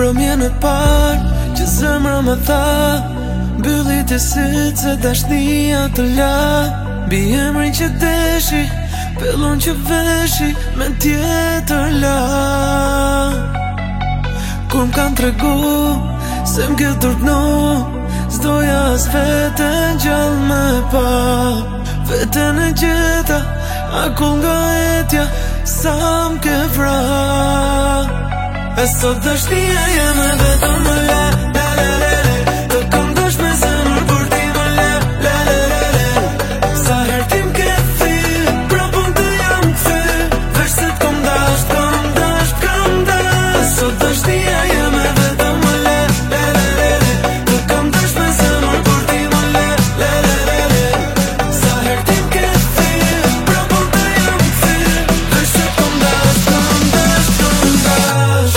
Mbrëmje në parë që zemra më tha, mbylli të sytë se dashnia të la. Mbi emrin që deshi, pellon që veshi, me tjetër la. Kur m'kan tregu se m'ke turpnu, s'doja as veten gjallë me pa. Veten e gjeta, akull nga etja, sa m'ke vra. E sot dashnia jeme vetëm më le, le le le le. Të kam dash me zemër për ti më le, le le le le. Sa her ti m'ke thirr, prapun të jam kthyer, veç se t'kom dash, t'kom dash, t'kom dash. E sot dashnia jeme vetëm më le, le le le le. Të kam dash me zemër për ti më le, le le le le. Sa her ti m'ke thirr, prapun të jam kthyer, veç se t'kom dash, t'kom dash, t'kom dash.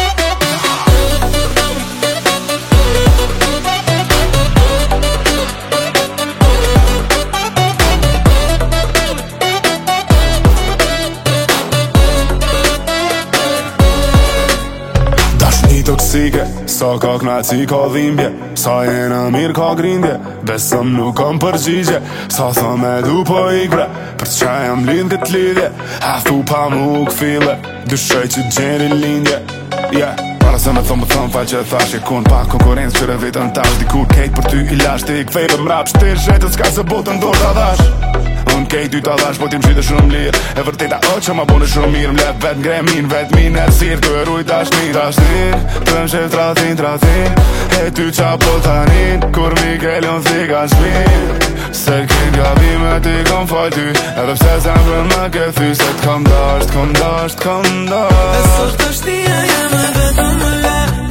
Toksike, sa ka knaci ka dhimbje, sa jena mirë ka grindje, besëm nuk kam përgjigje, sa thëm e du po ikbre, për qa jam lind këtë lidhje, ha thu pa mu këfile, dyshoj që gjeri lindje, para se me thëmë faq që e thash, e kun pa konkurencë që revitën tash, dikur kejt për ty i lash, ti i kthej për mrap, shtir shetët s'ka se botën do t'a dash. Unë kejt ty t'a dash, po ti m'shite shumë lirë, e vërteta o që ma bune shumë mirë, m'let vet m'gremin, vet min e sirë, të eruj dashnin. Dashnin, të m'shef tratin, e ty qa po tanin, kur Mikellon thika shpin. Se kënë gabime ti kom fal ty, edhe pse zemrën me ke thy, se t'kom dash, t'kom dash, t'kom dash. E sot dashnia jeme vetëm më le,